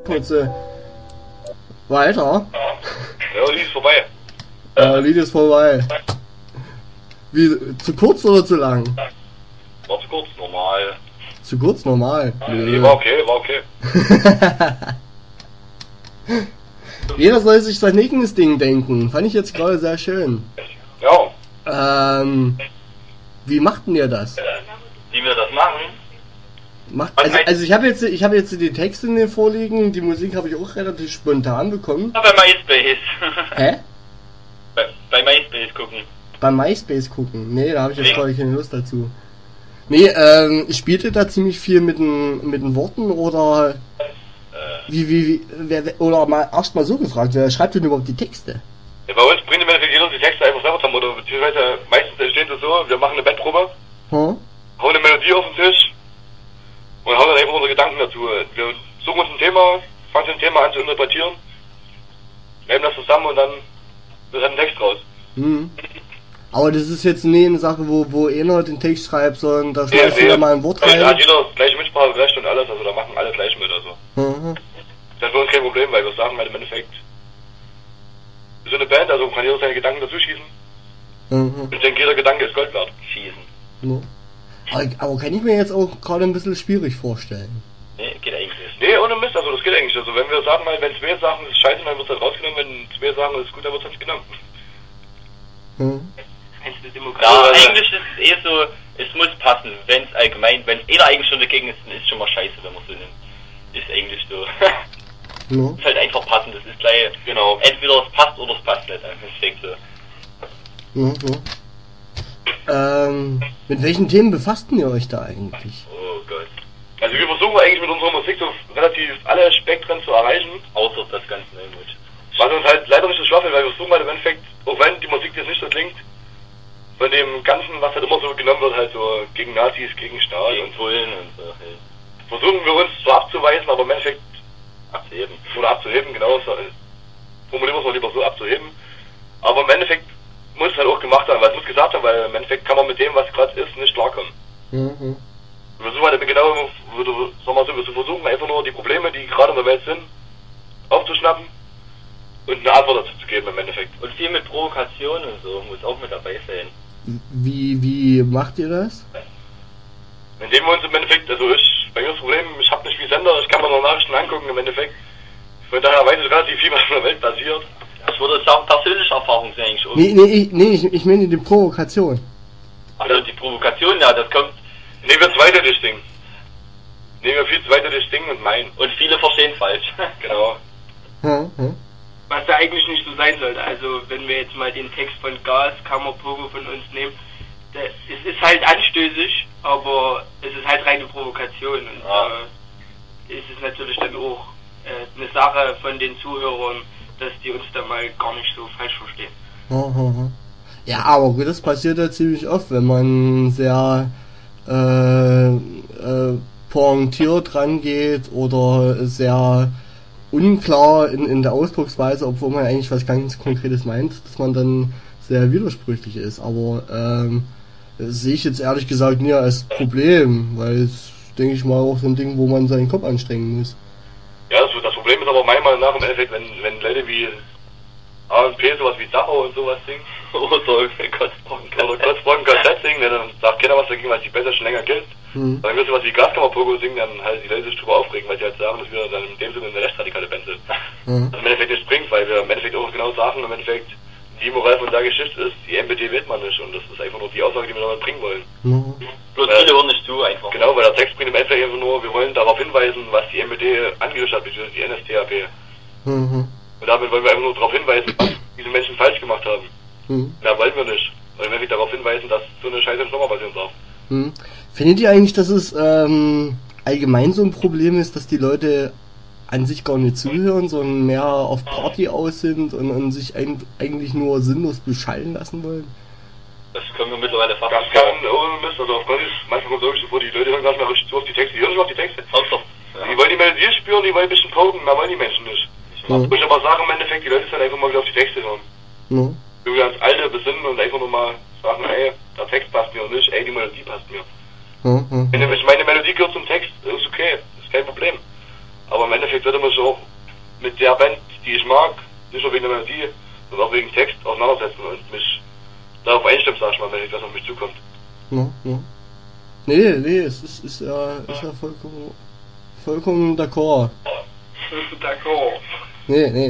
Putze. Weiter? Ja, Lied ist vorbei. Lied ist vorbei. Wie, zu kurz oder zu lang? War zu kurz, normal. Zu kurz, normal. Nee, war okay. Jeder soll sich sein eigenes Ding denken. Fand ich jetzt gerade sehr schön. Ja. Wie macht denn ihr das? Wie wir das machen? Also ich habe jetzt die Texte mir vorliegen, die Musik habe ich auch relativ spontan bekommen. Bei MySpace. Hä? Bei MySpace gucken. Bei MySpace gucken? Nee, da habe ich jetzt gerade keine Lust dazu. Nee, spielt ihr da ziemlich viel mit den Worten oder oder mal erst mal so gefragt, wer schreibt denn überhaupt die Texte? Ja, bei uns bringt im Endeffekt jeder die Texte einfach selber zusammen, oder beziehungsweise meistens entstehen das so, wir machen eine Bandprobe, hauen eine Melodie auf den Tisch und hauen dann einfach unsere Gedanken dazu. Wir suchen uns ein Thema, fangen ein Thema an zu interpretieren, nehmen das zusammen und dann wird ein Text raus. Mhm. Aber das ist jetzt nie eine Sache, wo einer den Text schreibt, sondern da schmeißt jeder mal ein Wort rein. Da hat jeder das gleiche Mitspracherecht und alles, also da machen alle gleich mit, also. Das ist für uns kein Problem, weil wir sagen halt im Endeffekt, wir sind eine Band, also kann jeder seine Gedanken dazu schießen. Und ich denke, jeder Gedanke ist Gold wert. Schießen. Ja. Aber kann ich mir jetzt auch gerade ein bisschen schwierig vorstellen. Nee, geht eigentlich nicht. Nee, ohne Mist, also das geht eigentlich. Also wenn wir sagen mal, wenn zwei sagen, es ist scheiße, dann wird es halt rausgenommen, wenn zwei sagen, es ist gut, dann wird es halt genommen. Ja, eigentlich ist es eher so, es muss passen, wenn jeder eigentlich schon dagegen ist, dann ist schon mal scheiße, wenn man so nimmt. Ist eigentlich so. Ja. Ist halt einfach passend, das ist gleich, genau, entweder es passt oder es passt nicht, einfach ist so. Mit welchen Themen befasst ihr euch da eigentlich? Oh Gott. Also wir versuchen eigentlich mit unserer Musik so relativ alle Spektren zu erreichen. Außer das ganze Neumut. Was uns halt leider nicht so schwach fällt, weil wir versuchen halt im Endeffekt, auch wenn die Musik jetzt nicht so klingt, von dem Ganzen, was halt immer so genommen wird, halt so gegen Nazis, gegen Staat Gegen und Bullen und so. Hey. Versuchen wir uns zwar abzuweisen, aber im Endeffekt abzuheben, genau, formulieren wir es mal lieber so, abzuheben. Aber im Endeffekt muss es halt auch gemacht haben, weil es muss gesagt haben, weil im Endeffekt kann man mit dem, was gerade ist, nicht klarkommen. Wir versuchen halt genau, wir versuchen einfach nur die Probleme, die gerade in der Welt sind, aufzuschnappen und eine Antwort dazu zu geben im Endeffekt. Und viel mit Provokation und so muss auch mit dabei sein. Wie macht ihr das? Indem wir uns im Endeffekt, also bei mir das Problem, ich habe nicht viel Sender, ich kann mir noch Nachrichten angucken im Endeffekt. Von daher weiß ich relativ viel, was in der Welt passiert. Ich würde sagen, persönliche Erfahrung sind eigentlich auch. Nee, ich meine die Provokation. Also die Provokation, ja, das kommt. Nehmen wir zweideutig Ding. Nehmen wir viel zweideutig Ding und meinen. Und viele verstehen falsch. Genau. Was ja eigentlich nicht so sein sollte. Also wenn wir jetzt mal den Text von Gas, Kammerpogo von uns nehmen, es ist halt anstößig, aber es ist halt reine Provokation. Und ist es natürlich dann auch eine Sache von den Zuhörern, dass die uns da mal gar nicht so falsch verstehen. Ja, aber gut, das passiert ja ziemlich oft, wenn man sehr pointiert rangeht oder sehr unklar in der Ausdrucksweise, obwohl man eigentlich was ganz Konkretes meint, dass man dann sehr widersprüchlich ist. Aber sehe ich jetzt ehrlich gesagt nie als Problem, weil es, denke ich mal, auch so ein Ding, wo man seinen Kopf anstrengen muss. Ja, das Problem ist aber meiner Meinung nach im Endeffekt, wenn Leute wie A&P sowas wie Dachau und sowas singen, oder Kotzbrocken KZ singen, dann sagt keiner was dagegen, weil es die besser schon länger gilt. Wenn wir sowas wie Gaskammerpogo singen, dann halt die Leute sich drüber aufregen, weil sie halt sagen, dass wir dann in dem Sinne eine rechtsradikale Band sind. Das im Endeffekt nicht bringt, weil wir im Endeffekt auch genau sagen, im Endeffekt, die Moral von der Geschichte ist, die MPD wählt man nicht, und das ist einfach nur die Aussage, die wir damit bringen wollen. Bloß viele hören nicht zu, einfach. Genau, weil der Text bringt im Endeffekt einfach nur, wir wollen darauf hinweisen, was die MPD angerichtet hat, beziehungsweise die NSDAP. Und damit wollen wir einfach nur darauf hinweisen, was diese Menschen falsch gemacht haben. Da wollen wir nicht. Weil wir darauf hinweisen, dass so eine Scheiße nicht nochmal passieren darf. Findet ihr eigentlich, dass es allgemein so ein Problem ist, dass die Leute an sich gar nicht zuhören, sondern mehr auf Party aus sind und sich eigentlich nur sinnlos beschallen lassen wollen? Das können wir mittlerweile fast. Das kann ohne Mist, also auf Partys, manchmal kommt es wirklich so vor, die Leute hören gar nicht mehr richtig zu auf die Texte, die hören nicht auf die Texte. Die wollen die Melodie spüren, die wollen ein bisschen poken, mehr wollen die Menschen nicht. Wo ich aber sage im Endeffekt, die Leute sollen einfach mal wieder auf die Texte hören. Wir wieder ans Alte besinnen und einfach nur mal sagen, ey, der Text passt mir und nicht, ey, die Melodie passt mir. Wenn nämlich meine Melodie gehört zum Text, ist okay, ist kein Problem. aber im Endeffekt sollte man sich auch mit der Band, die ich mag, nicht nur wegen der Melodie, sondern auch wegen Text auseinandersetzen und mich darauf einstimmen, sag ich mal, wenn etwas auf mich zukommt. Ja. Nee, es ist ja vollkommen d'accord. D'accord. Nee.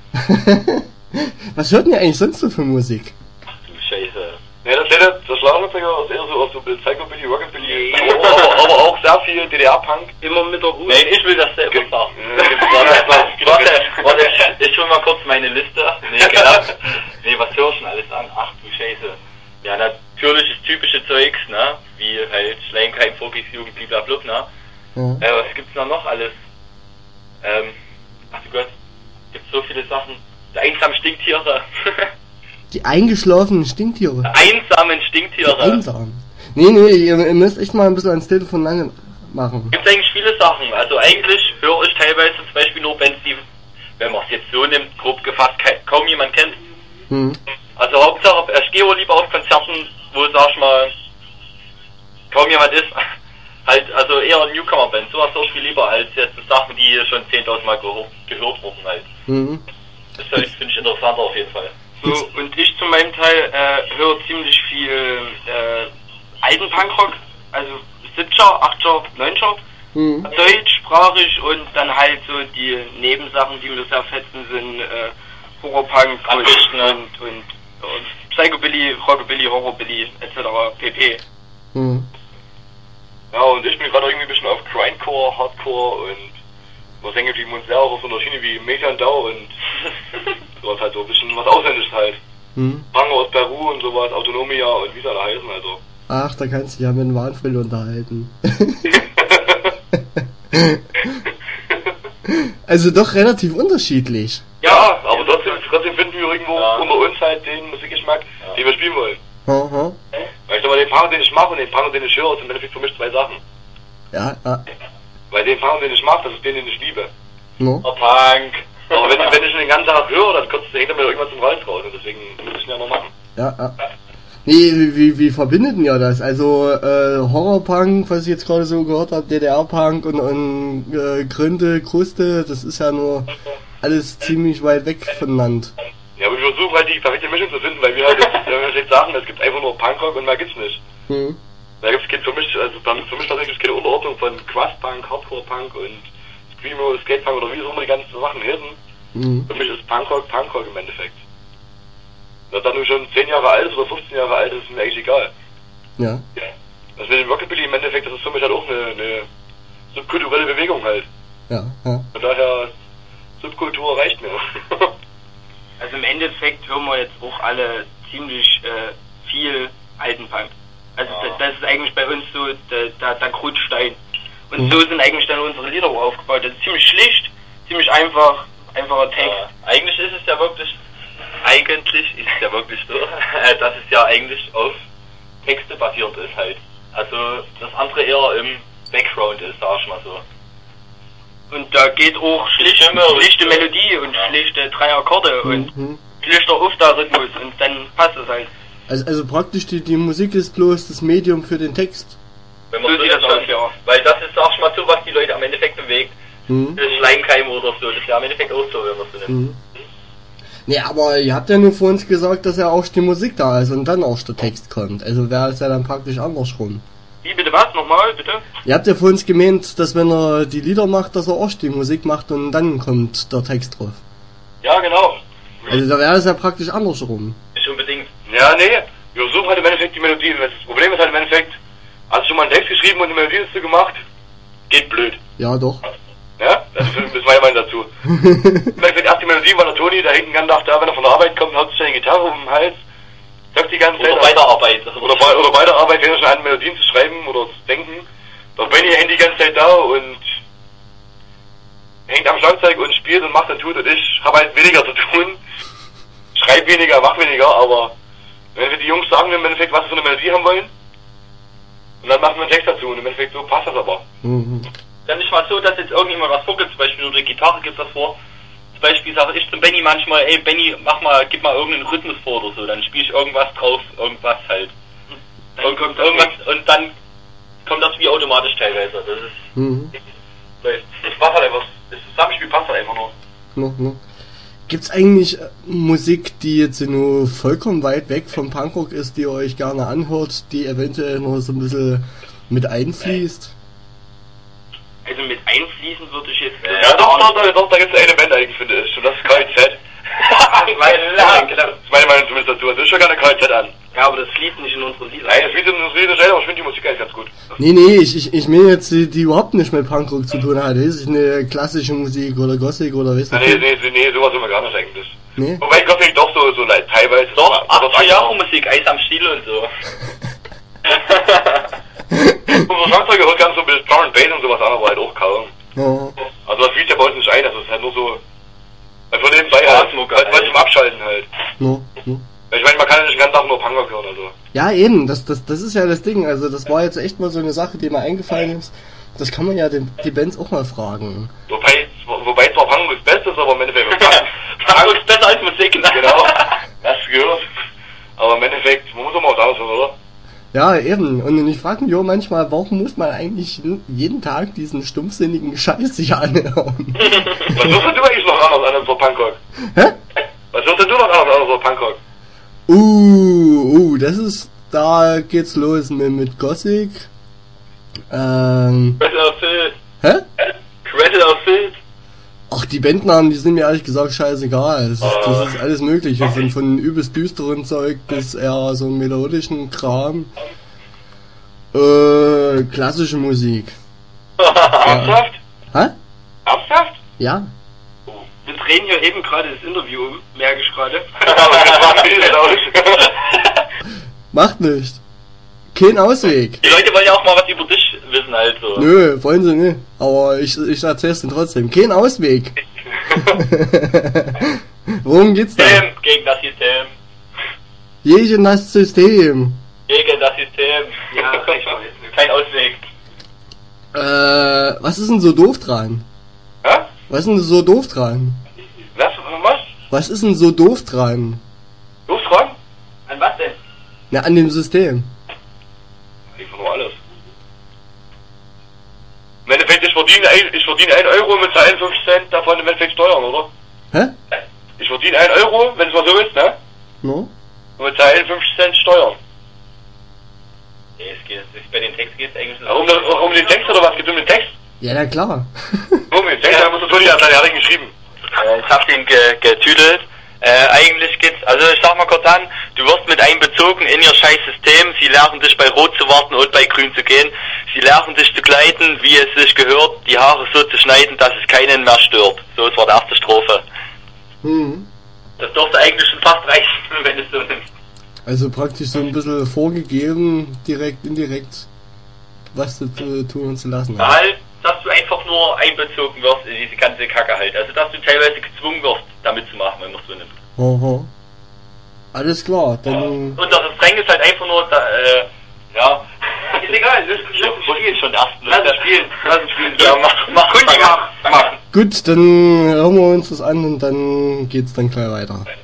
Was hört denn ihr eigentlich sonst so für Musik? Du Scheiße. Ne, das Schlagersänger ist eher so aus so Psychobilly, Rockabilly, aber auch sehr viel DDR-Punk. Immer mit der Hut. Nein, ich will das selber sagen. Warte, ich hol mal kurz meine Liste. Nee, was hörst du denn alles an? Ach du Scheiße. Ja, natürlich das typische Zeugs, ne? Wie halt Schleimkeim, Fokis, Jugend, blablabla, ne? Ja. Was gibt's da noch alles? Ach du Gott, gibt's so viele Sachen. Die einsamen Stinktiere. Die eingeschlafenen Stinktiere. Einsamen Stinktiere. Einsam. Nee, ihr müsst echt mal ein bisschen ans Telefon lange machen. Gibt's eigentlich viele Sachen. Also eigentlich höre ich teilweise zum Beispiel nur Bands, die, wenn man es jetzt so nimmt, grob gefasst, kaum jemand kennt. Also Hauptsache, ich gehe auch lieber auf Konzerten, wo, sag ich mal, kaum jemand ist. Halt, also eher Newcomer-Bands. Sowas höre ich viel lieber als jetzt Sachen, die schon 10.000 Mal gehört wurden halt. Das finde ich interessanter auf jeden Fall. So, und ich zu meinem Teil höre ziemlich viel alten Punkrock, also 70er, 80er, 90er, deutschsprachig und dann halt so die Nebensachen, die mir sehr fetzen sind, Horrorpunk und Psychobilly, Rockabilly, Horrorbilly etc. pp. Ja, und ich bin gerade irgendwie ein bisschen auf Grindcore, Hardcore und was hängen geblieben und sehr auch auf so einer Schiene wie Median Dau und sowas halt so ein bisschen was Ausländisches halt. Pango aus Peru und sowas, Autonomia und wie sie alle heißen, also. Ach, da kannst du dich ja mit dem Warnfrill unterhalten. Also doch relativ unterschiedlich. Ja, aber trotzdem finden wir irgendwo unter uns halt den Musikgeschmack, den wir spielen wollen. Weil ich sag mal, den Pango, den ich mache und den Pango, den ich höre, sind im Endeffekt für mich zwei Sachen. Ja. Weil den Pango, den ich mache, das ist den ich liebe. No. Punk. Aber wenn ich den ganzen Tag höre, dann hängt er mir irgendwas zum Hals raus und deswegen muss ich ihn ja noch machen. Ja. Nee, wie verbindet ihr das? Also Horrorpunk, was ich jetzt gerade so gehört habe, DDR-Punk und Gründe, Kruste, das ist ja nur alles ziemlich weit weg voneinander. Ja, aber wir versuchen halt die perfekte Mischung zu finden, weil wir halt jetzt sagen, es gibt einfach nur Punkrock und mehr gibt's nicht. Da gibt's für mich tatsächlich keine Unterordnung von Crust-Punk, Hardcore-Punk und Screamo, Skate-Punk oder wie auch immer die ganzen Sachen heißen. Für mich ist Punkrock im Endeffekt. Das dann nur schon 10 Jahre alt ist oder 15 Jahre alt ist mir eigentlich egal. Ja. Das mit dem Rockabilly im Endeffekt, das ist für mich halt auch eine subkulturelle Bewegung halt. Ja. Von daher, Subkultur reicht mir. Also im Endeffekt hören wir jetzt auch alle ziemlich viel alten Punk. Also das ist eigentlich bei uns so der Grundstein. Und so sind eigentlich dann unsere Lieder auch aufgebaut. Das ist ziemlich schlicht, ziemlich einfacher Text. Eigentlich ist es ja wirklich so, dass es ja eigentlich auf Texte basierend ist halt. Also das andere eher im Background ist, sag ich mal so. Und da geht auch schlichte Melodie und schlichte 3 Akkorde und schlichter Aufda-Rhythmus und dann passt es halt. Also praktisch die Musik ist bloß das Medium für den Text. Wenn man so sieht das aus, ja. Weil das ist, sag ich mal, so, was die Leute am Endeffekt bewegt. Das Schleimkeim oder so, das ist ja am Endeffekt auch so, wenn man es so nimmt. Nee, aber ihr habt ja nur vor uns gesagt, dass ja auch die Musik da ist und dann auch der Text kommt. Also wäre es ja dann praktisch andersrum. Wie, bitte was? Nochmal, bitte? Ihr habt ja vor uns gemeint, dass wenn er die Lieder macht, dass er auch die Musik macht und dann kommt der Text drauf. Ja, genau. Also da wäre es ja praktisch andersrum. Nicht unbedingt. Ja, nee. Wir suchen halt im Endeffekt die Melodie. Das Problem ist halt im Endeffekt, hast du schon mal einen Text geschrieben und eine Melodie dazu gemacht, geht blöd. Ja, doch. Ja, das ist meine Meinung dazu. Vielleicht erst die Melodie war der Toni, der hängt den ganzen Tag da, wenn er von der Arbeit kommt, hat sich seine Gitarre um den Hals, sagt die ganze Zeit. Oder bei der Arbeit. Oder bei der Arbeit, wenn er schon an Melodien zu schreiben oder zu denken. Der Benny hängt die ganze Zeit da und hängt am Schlagzeug und spielt und macht und tut und ich habe halt weniger zu tun. Schreib weniger, mach weniger, aber wenn wir die Jungs sagen im Endeffekt, was sie für eine Melodie haben wollen, und dann machen wir einen Text dazu und im Endeffekt so passt das aber. Dann nicht mal so, dass jetzt irgendjemand was vorgibt, zum Beispiel nur die Gitarre gibt das vor. Zum Beispiel sage ich zum Benny manchmal, ey Benny, gib mal irgendeinen Rhythmus vor oder so, dann spiele ich irgendwas drauf, irgendwas halt. Dann kommt irgendwas und dann kommt das wie automatisch teilweise. Das ist das war halt einfach. Zusammenspiel passt halt einfach nur. No. Gibt's eigentlich Musik, die jetzt nur vollkommen weit weg vom Punkrock ist, die ihr euch gerne anhört, die eventuell noch so ein bisschen mit einfließt? Also mit einfließen würde ich jetzt... Ja, doch, da gibt's eine Band eigentlich, finde ich. Und das ist KIZ. Das ist meine zumindest dazu. Also ich höre gerne KIZ an. Ja, aber das fließt nicht in unsere Lieder. Nein, das fließt in unsere Lieder selber, aber ich finde die Musik eigentlich ganz gut. Nee, ich meine jetzt die überhaupt nicht mit Punkrock zu tun hat. Ist eine klassische Musik oder Gothic oder weißt du? Nee, sowas sind wir gar nicht eigentlich. Nee? Wobei Gothic doch so teilweise... Doch, 80er Jahre Musik, Eis am Stiel und so. Unser Schlagzeuger hört ganz so ein bisschen Drum and Bass und sowas an, aber halt auch kaum. Ja. Also das fließt ja bei uns nicht ein, also es ist halt nur so... Von nebenbei halt, zum Abschalten halt. No. Ich meine, man kann ja nicht den ganzen Tag nur Punkrock hören, also. Ja, eben, das ist ja das Ding. Also das war jetzt echt mal so eine Sache, die mir eingefallen ist. Das kann man ja die Bands auch mal fragen. Wobei zwar Punkrock das Beste ist, aber im Endeffekt... Punkrock ist besser als Musik, ne? Genau, das gehört. Aber im Endeffekt, man muss auch mal was anderes hören, oder? Ja, eben. Und ich frage mich auch manchmal, warum muss man eigentlich jeden Tag diesen stumpfsinnigen Scheiß sich anhören? Was hörst denn du eigentlich noch anders an so Punkrock? Hä? Was hörst denn du noch anders an so Punkrock? Das ist, da geht's los mit Gothic. Cradle of Filth. Hä? Cradle of Filth. Ach, die Bandnamen, die sind mir ehrlich gesagt scheißegal. Das ist alles mögliche, von übelst düsteren Zeug bis eher so melodischen Kram. Klassische Musik. Ernsthaft? Hä? Ernsthaft? Ja. Wir drehen hier eben gerade das Interview um, merke ich gerade. Macht nicht. Kein Ausweg. Die Leute wollen ja auch mal was über dich wissen, halt so. Nö, wollen sie nicht. Aber ich erzähl's denen trotzdem. Kein Ausweg. Worum geht's da? System gegen das System. Gegen das System. Gegen das System. Ja, ich weiß. Kein Ausweg. Was ist denn so doof dran? Hä? Was ist denn so doof dran? Was? Was ist denn so doof dran? Los, Fragen? An was denn? Na, an dem System. Einfach nur alles. Im Endeffekt, ich verdiene 1 Euro mit 51 Cent davon im Endeffekt Steuern, oder? Hä? Ich verdiene 1 Euro, wenn es mal so ist, ne? No? Und mit 51 Cent Steuern. Nee, bei den Text geht's eigentlich Um den Text oder was? Geht es um den Text? Ja, na klar. Um den Text, da muss Toni an seine Herren geschrieben. Ich hab den getüdelt. Eigentlich geht's, also ich sag mal kurz an, du wirst mit einbezogen in ihr scheiß System, sie lernen dich bei Rot zu warten und bei Grün zu gehen, sie lernen dich zu gleiten, wie es sich gehört, die Haare so zu schneiden, dass es keinen mehr stört. So, das war die erste Strophe. Das dürfte eigentlich schon fast reichen, wenn es so nimmst. Also praktisch so ein bisschen vorgegeben, direkt, indirekt, was du tun und zu lassen hast. Halt, dass du einfach nur einbezogen wirst in diese ganze Kacke halt. Also, dass du teilweise gezwungen wirst, damit zu machen, wenn man es so nimmt. Oho. Alles klar, dann... Und das Refrain ist halt einfach nur, ja. Ist egal, das spielen schon erst. Lass es spielen. Ja, mach. Gut, dann hören wir uns das an und dann geht's dann gleich weiter.